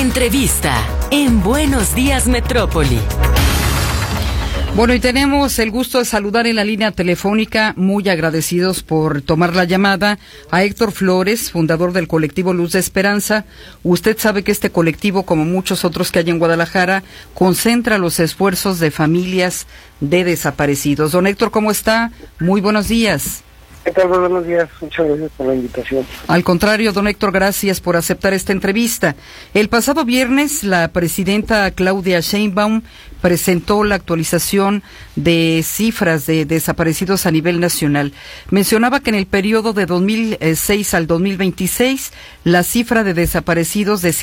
Entrevista en Buenos Días Metrópoli. Bueno, y tenemos el gusto de saludar en la línea telefónica, muy agradecidos por tomar la llamada, a Héctor Flores, fundador del colectivo Luz de Esperanza. Usted sabe que este colectivo, como muchos otros que hay en Guadalajara, concentra los esfuerzos de familias de desaparecidos. Don Héctor, ¿cómo está? Muy buenos días. ¿Qué tal? Buenos días, muchas gracias por la invitación. Al contrario, don Héctor, gracias por aceptar esta entrevista. El pasado viernes, la presidenta Claudia Sheinbaum presentó la actualización de cifras de desaparecidos a nivel nacional. Mencionaba que en el periodo de 2006 al 2026, la cifra de desaparecidos de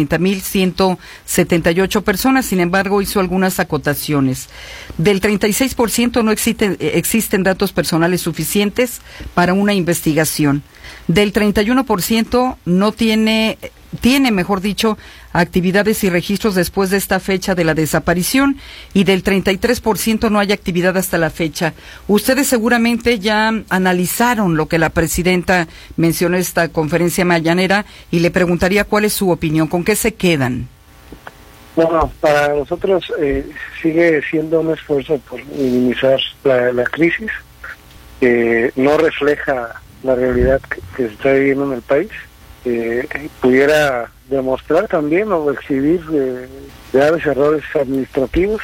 130,178 personas, sin embargo, hizo algunas acotaciones. Del 36% no existen datos personales suficientes para una investigación. Del 31% no tiene, mejor dicho, actividades y registros después de esta fecha de la desaparición, y del 33% no hay actividad hasta la fecha. Ustedes seguramente ya analizaron lo que la presidenta mencionó en esta conferencia mañanera, y le preguntaría cuál es su opinión, ¿con qué se quedan? Bueno, para nosotros sigue siendo un esfuerzo por minimizar la crisis, que no refleja la realidad que se está viviendo en el país. Pudiera demostrar también o exhibir graves errores administrativos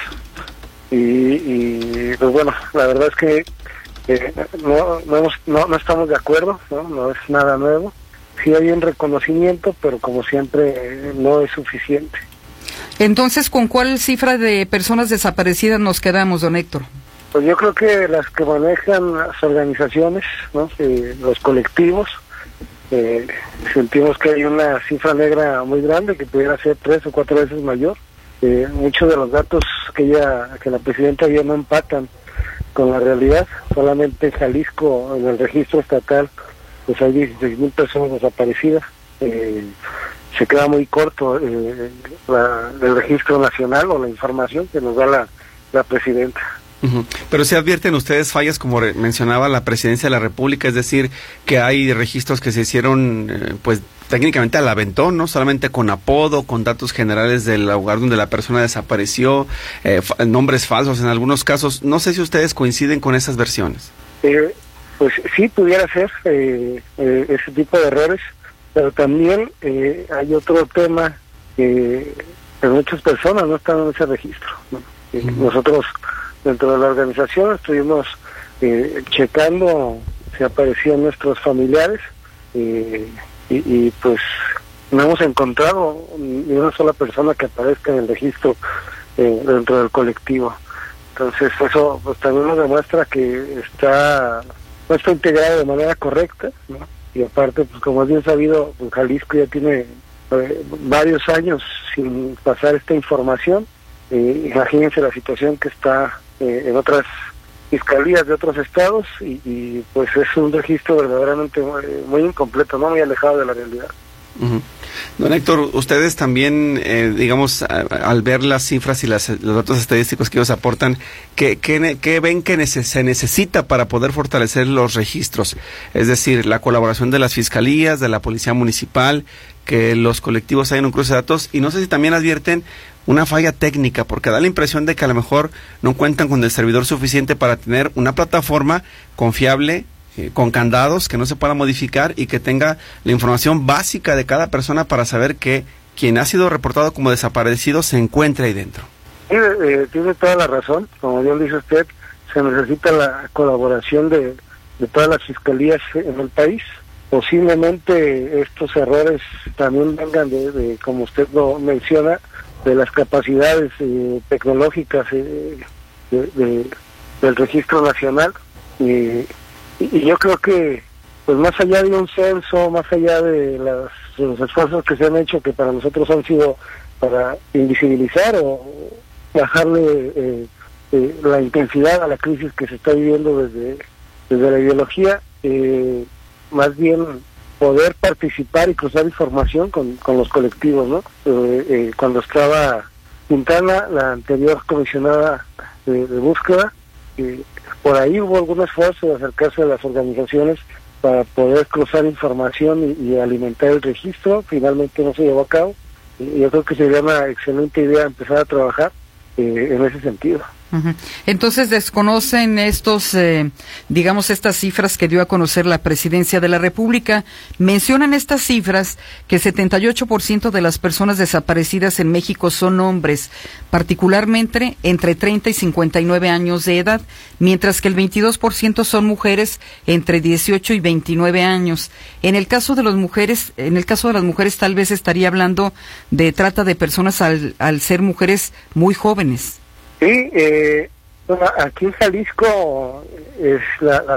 y pues bueno, la verdad es que no estamos de acuerdo, no es nada nuevo. Sí hay un reconocimiento, pero como siempre no es suficiente. Entonces, ¿con cuál cifra de personas desaparecidas nos quedamos, don Héctor? Pues yo creo que las que manejan las organizaciones, ¿no? Los colectivos, sentimos que hay una cifra negra muy grande que pudiera ser 3 o 4 veces mayor. Muchos de los datos que la presidenta dio no empatan con la realidad. Solamente en Jalisco, en el registro estatal, pues hay 16,000 personas desaparecidas. Se queda muy corto el registro nacional o la información que nos da la presidenta. Pero ¿se advierten ustedes fallas, como mencionaba la Presidencia de la República? Es decir, que hay registros que se hicieron, pues técnicamente al aventón, ¿no? Solamente con apodo, con datos generales del lugar donde la persona desapareció, nombres falsos en algunos casos. No sé si ustedes coinciden con esas versiones. Pues sí, pudiera ser ese tipo de errores, pero también hay otro tema que muchas personas no están en ese registro, ¿no? Nosotros, dentro de la organización, estuvimos checando si aparecían nuestros familiares y pues no hemos encontrado ni una sola persona que aparezca en el registro dentro del colectivo. Entonces eso pues también nos demuestra que no está integrado de manera correcta, ¿no? Y aparte, pues como es bien sabido, pues Jalisco ya tiene varios años sin pasar esta información. Imagínense la situación que está en otras fiscalías de otros estados y pues es un registro verdaderamente muy incompleto, no muy alejado de la realidad. Don Héctor, ustedes también, digamos, al ver las cifras y los datos estadísticos que ellos aportan, ¿qué ven que se necesita para poder fortalecer los registros? Es decir, la colaboración de las fiscalías, de la policía municipal, que los colectivos hayan un cruce de datos, y no sé si también advierten una falla técnica, porque da la impresión de que a lo mejor no cuentan con el servidor suficiente para tener una plataforma confiable, con candados que no se pueda modificar y que tenga la información básica de cada persona para saber que quien ha sido reportado como desaparecido se encuentra ahí dentro. Sí, tiene toda la razón. Como bien dice usted, se necesita la colaboración de todas las fiscalías en el país. Posiblemente estos errores también vengan de como usted lo menciona, de las capacidades tecnológicas del registro nacional. Y yo creo que, pues más allá de un censo, más allá de los esfuerzos que se han hecho, que para nosotros han sido para invisibilizar o bajarle la intensidad a la crisis que se está viviendo desde la ideología, más bien poder participar y cruzar información con los colectivos, ¿no? Cuando estaba Quintana, la anterior comisionada de búsqueda, por ahí hubo algún esfuerzo de acercarse a las organizaciones para poder cruzar información y alimentar el registro. Finalmente no se llevó a cabo, Y yo creo que sería una excelente idea empezar a trabajar en ese sentido. Uh-huh. Entonces desconocen estos, digamos, estas cifras que dio a conocer la Presidencia de la República. Mencionan estas cifras que 78% de las personas desaparecidas en México son hombres, particularmente entre 30 y 59 años de edad, mientras que el 22% son mujeres entre 18 y 29 años. En el caso de las mujeres, tal vez estaría hablando de trata de personas al ser mujeres muy jóvenes. Sí, bueno, aquí en Jalisco es la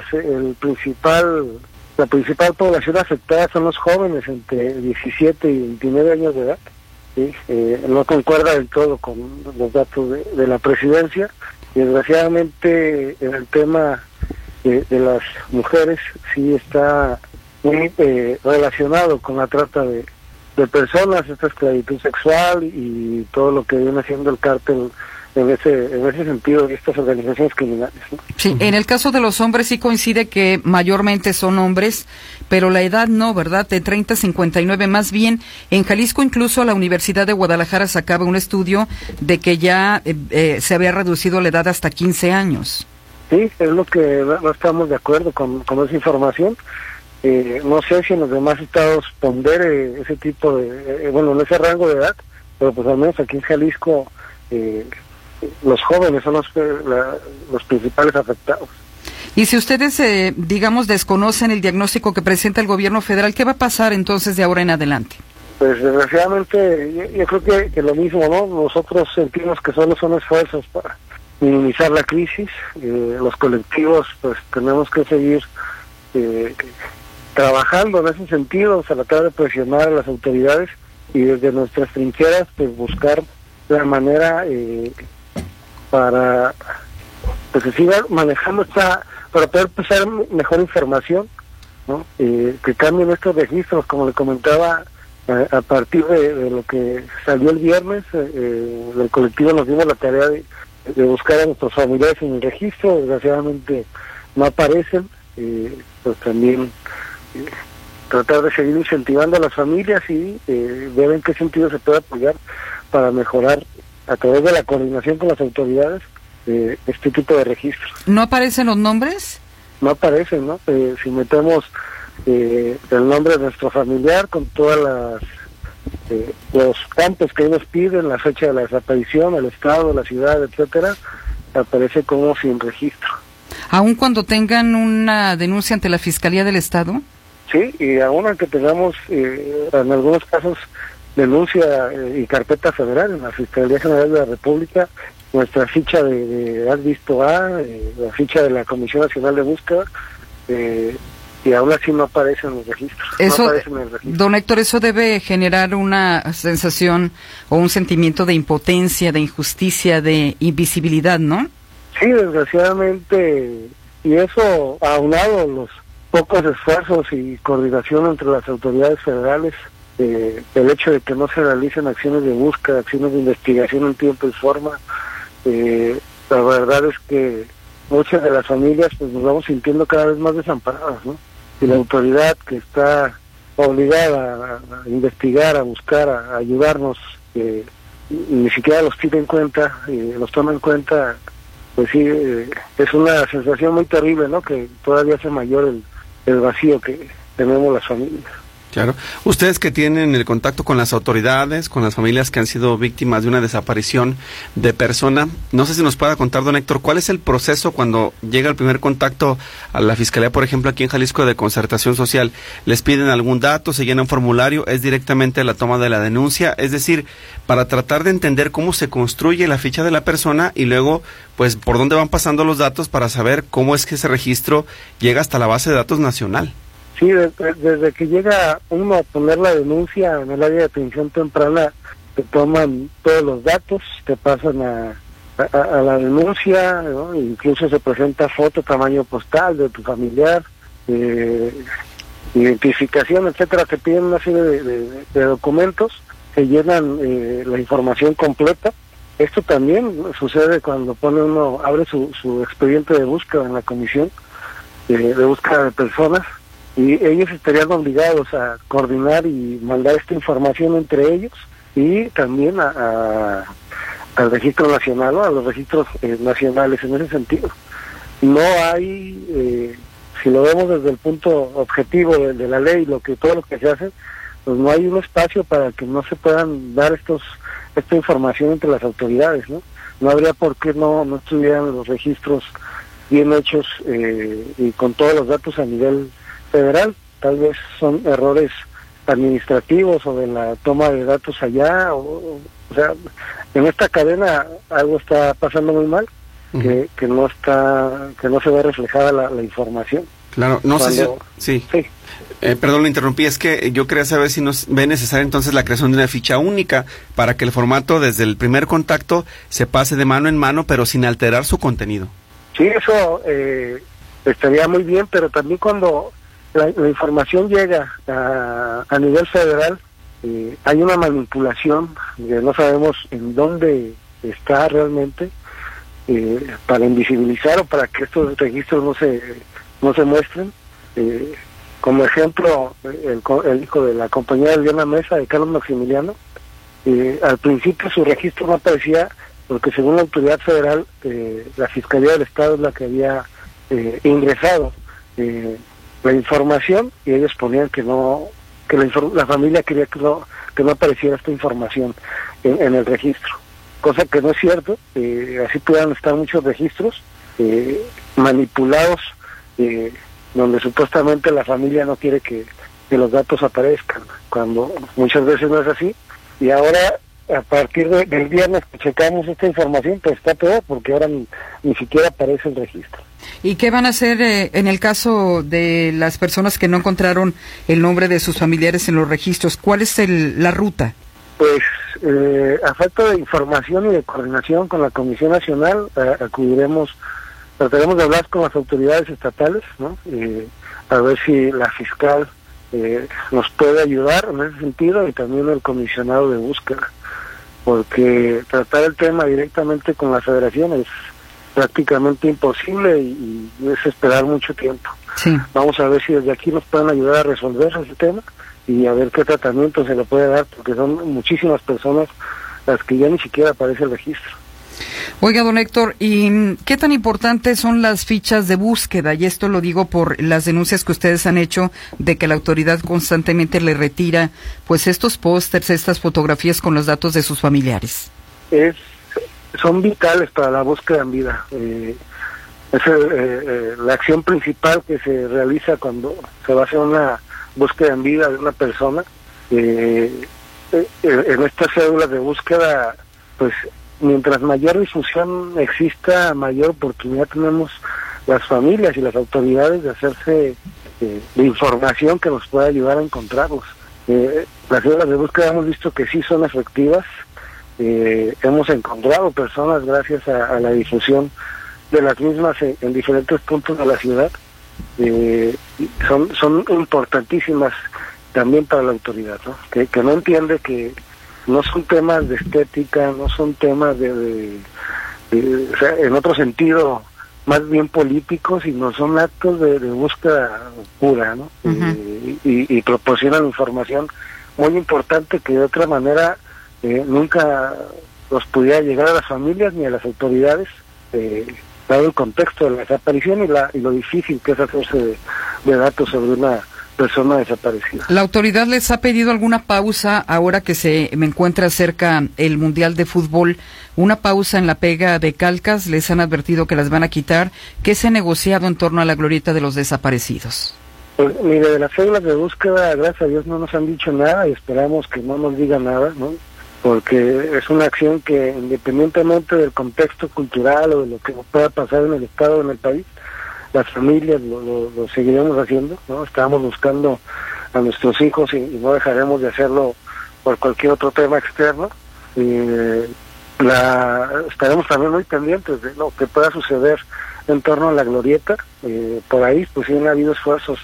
principal población afectada son los jóvenes entre 17 y 29 años de edad. ¿Sí? No concuerda del todo con los datos de la Presidencia. Desgraciadamente, en el tema de las mujeres sí está muy relacionado con la trata de personas, esta esclavitud sexual y todo lo que viene haciendo el cártel en ese sentido de estas organizaciones criminales, ¿no? Sí, en el caso de los hombres sí coincide que mayormente son hombres, pero la edad no, ¿verdad? De 30 a 59, más bien en Jalisco incluso la Universidad de Guadalajara sacaba un estudio de que ya se había reducido la edad hasta 15 años. Sí, es lo que no estamos de acuerdo con esa información. No sé si en los demás estados pondere ese tipo de, en ese rango de edad, pero pues al menos aquí en Jalisco los jóvenes son los principales afectados. Y si ustedes, digamos, desconocen el diagnóstico que presenta el gobierno federal, ¿qué va a pasar entonces de ahora en adelante? Pues desgraciadamente yo creo que lo mismo, ¿no? Nosotros sentimos que solo son esfuerzos para minimizar la crisis. Los colectivos pues tenemos que seguir trabajando en ese sentido, tratar de presionar a las autoridades y desde nuestras trincheras pues buscar la manera para pues que siga manejando para poder pasar mejor información, ¿no? Que cambien estos registros, como le comentaba, a partir de lo que salió el viernes, del colectivo nos dimos la tarea de buscar a nuestros familiares en el registro. Desgraciadamente no aparecen, pues también tratar de seguir incentivando a las familias y ver en qué sentido se puede apoyar para mejorar a través de la coordinación con las autoridades este tipo de registros. ¿No aparecen los nombres? No aparecen, ¿no? Si metemos el nombre de nuestro familiar con todas los campos que ellos piden, la fecha de la desaparición, el estado, la ciudad, etcétera, aparece como sin registro. ¿Aun cuando tengan una denuncia ante la Fiscalía del Estado? Sí, y aún aunque tengamos en algunos casos denuncia y carpeta federal en la Fiscalía General de la República, nuestra ficha de has visto A, la ficha de la Comisión Nacional de Búsqueda, y aún así no aparece en los registros. Eso, no aparece en el registro. Don Héctor, eso debe generar una sensación o un sentimiento de impotencia, de injusticia, de invisibilidad, ¿no? Sí, desgraciadamente, y eso aunado los pocos esfuerzos y coordinación entre las autoridades federales, el hecho de que no se realicen acciones de búsqueda, acciones de investigación en tiempo y forma, la verdad es que muchas de las familias pues nos vamos sintiendo cada vez más desamparadas, ¿no? Y la autoridad que está obligada a investigar, a buscar, a ayudarnos, ni siquiera los tiene en cuenta, los toma en cuenta, pues sí, es una sensación muy terrible, ¿no? Que todavía hace mayor el vacío que tenemos las familias. Claro. Ustedes que tienen el contacto con las autoridades, con las familias que han sido víctimas de una desaparición de persona, no sé si nos pueda contar, don Héctor, ¿cuál es el proceso cuando llega el primer contacto a la Fiscalía, por ejemplo, aquí en Jalisco de Concertación Social? ¿Les piden algún dato, se llena un formulario, es directamente la toma de la denuncia? Es decir, para tratar de entender cómo se construye la ficha de la persona y luego, pues, por dónde van pasando los datos para saber cómo es que ese registro llega hasta la base de datos nacional. Sí, desde que llega uno a poner la denuncia en el área de atención temprana, te toman todos los datos, te pasan a la denuncia, ¿no? Incluso se presenta foto, tamaño postal de tu familiar, identificación, etcétera. Te piden una serie de documentos que llenan la información completa. Esto también sucede cuando abre su expediente de búsqueda en la comisión de búsqueda de personas. Y ellos estarían obligados a coordinar y mandar esta información entre ellos y también al registro nacional, ¿no? A los registros nacionales en ese sentido. No hay, si lo vemos desde el punto objetivo de la ley, todo lo que se hace, pues no hay un espacio para que no se puedan dar esta información entre las autoridades, ¿no? No habría por qué no estuvieran los registros bien hechos y con todos los datos a nivel federal. Tal vez son errores administrativos o de la toma de datos allá, o sea, en esta cadena algo está pasando muy mal, que no se ve reflejada la información. Claro, no sé si... Sí. Perdón, lo interrumpí, es que yo quería saber si nos ve necesaria entonces la creación de una ficha única para que el formato desde el primer contacto se pase de mano en mano, pero sin alterar su contenido. Sí, eso estaría muy bien, pero también cuando la información llega a nivel federal, hay una manipulación, no sabemos en dónde está realmente, para invisibilizar o para que estos registros no se muestren. Como ejemplo, el hijo de la compañía de Diana Mesa, de Carlos Maximiliano, al principio su registro no aparecía porque según la autoridad federal, la Fiscalía del Estado es la que había ingresado la información, y ellos ponían que la familia quería que no apareciera esta información en el registro, cosa que no es cierto. Así puedan estar muchos registros manipulados, donde supuestamente la familia no quiere que los datos aparezcan, cuando muchas veces no es así. Y ahora, a partir del viernes que checamos esta información, pues está peor, porque ahora ni siquiera aparece el registro. ¿Y qué van a hacer en el caso de las personas que no encontraron el nombre de sus familiares en los registros? ¿Cuál es la ruta? Pues a falta de información y de coordinación con la Comisión Nacional, trataremos de hablar con las autoridades estatales, ¿no? A ver si la fiscal nos puede ayudar en ese sentido, y también el comisionado de búsqueda, porque tratar el tema directamente con la federación es prácticamente imposible y es esperar mucho tiempo. Sí. Vamos a ver si desde aquí nos pueden ayudar a resolver ese tema y a ver qué tratamiento se le puede dar, porque son muchísimas personas las que ya ni siquiera aparece el registro. Oiga, don Héctor, ¿y qué tan importantes son las fichas de búsqueda? Y esto lo digo por las denuncias que ustedes han hecho de que la autoridad constantemente le retira pues estos pósters, estas fotografías con los datos de sus familiares. Son vitales para la búsqueda en vida. Es la acción principal que se realiza cuando se va a hacer una búsqueda en vida de una persona. En estas cédulas de búsqueda, pues mientras mayor difusión exista, mayor oportunidad tenemos las familias y las autoridades de hacerse de información que nos pueda ayudar a encontrarlos. Las cédulas de búsqueda hemos visto que sí son efectivas. Hemos encontrado personas gracias a la difusión de las mismas en diferentes puntos de la ciudad. Son importantísimas también para la autoridad, ¿no? Que no entiende que no son temas de estética, no son temas o sea, en otro sentido más bien políticos, sino son actos de búsqueda pura, ¿no? Y proporcionan información muy importante que de otra manera nunca los pudiera llegar a las familias ni a las autoridades, dado el contexto de la desaparición y lo difícil que es hacerse de datos sobre una persona desaparecida. ¿La autoridad les ha pedido alguna pausa ahora que se me encuentra cerca el Mundial de Fútbol? ¿Una pausa en la pega de calcas? ¿Les han advertido que las van a quitar? ¿Qué se ha negociado en torno a la glorieta de los desaparecidos? Pues mire, de las células de búsqueda, gracias a Dios no nos han dicho nada y esperamos que no nos digan nada, ¿no? Porque es una acción que, independientemente del contexto cultural o de lo que pueda pasar en el Estado o en el país, las familias lo seguiremos haciendo, ¿no? Estamos buscando a nuestros hijos y no dejaremos de hacerlo por cualquier otro tema externo. Estaremos también muy pendientes de lo que pueda suceder en torno a la glorieta. Por ahí pues sí han habido esfuerzos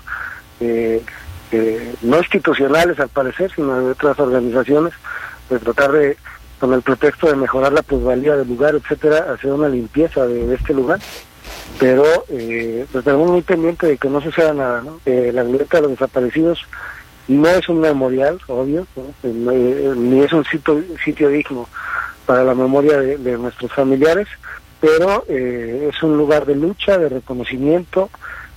no institucionales al parecer, sino de otras organizaciones, de tratar de, con el pretexto de mejorar la plusvalía del lugar, etcétera, hacer una limpieza de este lugar. Pero pues estaremos muy pendientes de que no suceda nada, ¿no? La glorieta de los desaparecidos No es un memorial, obvio, ¿no? Ni es un sitio digno para la memoria de nuestros familiares, pero es un lugar de lucha, de reconocimiento,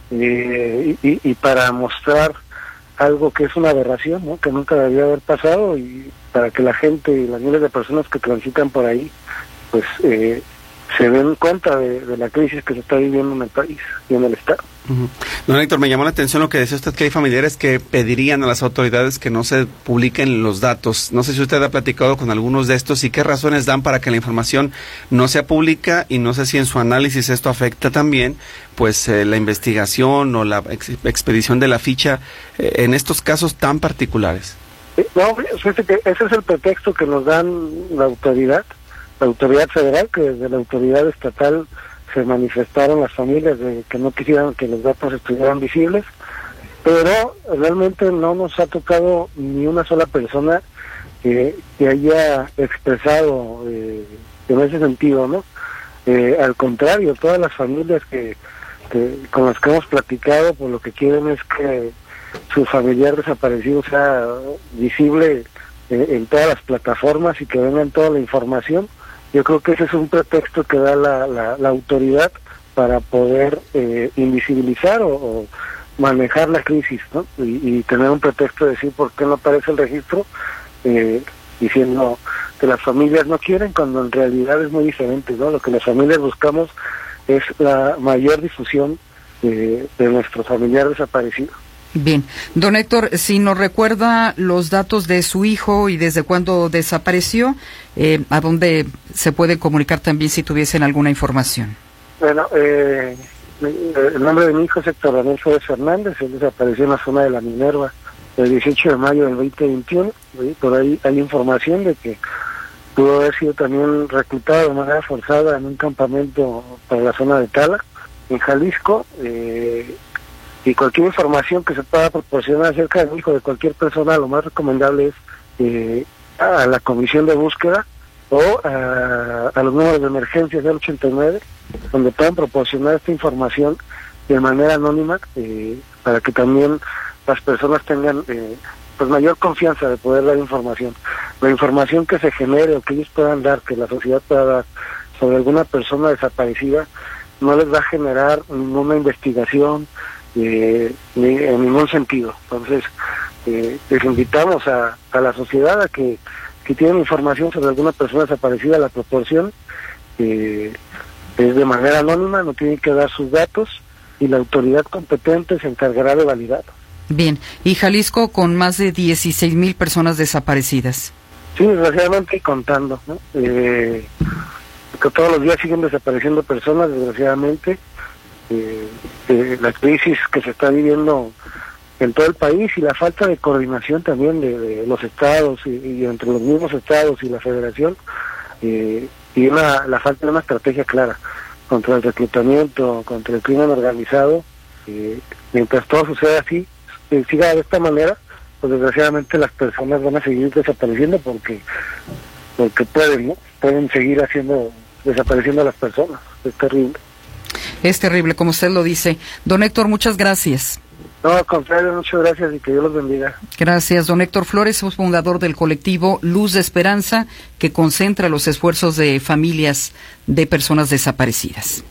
y para mostrar algo que es una aberración, ¿no? Que nunca debía haber pasado, y para que la gente y las miles de personas que transitan por ahí pues se den cuenta de la crisis que se está viviendo en el país y en el Estado. Uh-huh. Don Héctor, me llamó la atención lo que decía usted, que hay familiares que pedirían a las autoridades que no se publiquen los datos. No sé si usted ha platicado con algunos de estos y qué razones dan para que la información no sea pública, y no sé si en su análisis esto afecta también pues la investigación o la expedición de la ficha en estos casos tan particulares. No, fíjate que ese es el pretexto que nos dan la autoridad federal, que desde la autoridad estatal se manifestaron las familias de que no quisieran que los datos estuvieran visibles, pero realmente no nos ha tocado ni una sola persona que haya expresado en ese sentido, ¿no? Al contrario, todas las familias que con las que hemos platicado, pues lo que quieren es que su familiar desaparecido sea visible en todas las plataformas y que venga toda la información. Yo creo que ese es un pretexto que da la autoridad para poder invisibilizar o manejar la crisis, ¿no? Y tener un pretexto de decir por qué no aparece el registro, diciendo que las familias no quieren, cuando en realidad es muy diferente, ¿no? Lo que las familias buscamos es la mayor difusión de nuestro familiar desaparecido. Bien, don Héctor, si nos recuerda los datos de su hijo y desde cuándo desapareció, ¿a dónde se puede comunicar también si tuviesen alguna información? Bueno, el nombre de mi hijo es Héctor Daniel Flores Fernández. Él desapareció en la zona de la Minerva el 18 de mayo del 2021. Por ahí hay información de que pudo haber sido también reclutado de manera forzada en un campamento para la zona de Tala, en Jalisco. Y cualquier información que se pueda proporcionar acerca del hijo de cualquier persona, lo más recomendable es a la comisión de búsqueda o a los números de emergencia del 89, donde puedan proporcionar esta información de manera anónima, para que también las personas tengan pues mayor confianza de poder dar información. La información que se genere o que ellos puedan dar, que la sociedad pueda dar sobre alguna persona desaparecida, no les va a generar ninguna investigación, ni en ningún sentido. Entonces les invitamos a la sociedad a que si tienen información sobre alguna persona desaparecida, la proporción es de manera anónima, no tienen que dar sus datos y la autoridad competente se encargará de validar. Bien, y Jalisco con más de 16,000 personas desaparecidas. Sí, desgraciadamente, y contando, ¿no? Que todos los días siguen desapareciendo personas, desgraciadamente. La crisis que se está viviendo en todo el país y la falta de coordinación también de los estados y entre los mismos estados y la federación, y la falta de una estrategia clara contra el reclutamiento, contra el crimen organizado. Mientras todo suceda así, siga de esta manera, pues desgraciadamente las personas van a seguir desapareciendo porque pueden, ¿no? Pueden seguir desapareciendo a las personas. Es terrible. Es terrible, como usted lo dice. Don Héctor, muchas gracias. No, al contrario, muchas gracias y que Dios los bendiga. Gracias, don Héctor Flores, es fundador del colectivo Luz de Esperanza, que concentra los esfuerzos de familias de personas desaparecidas.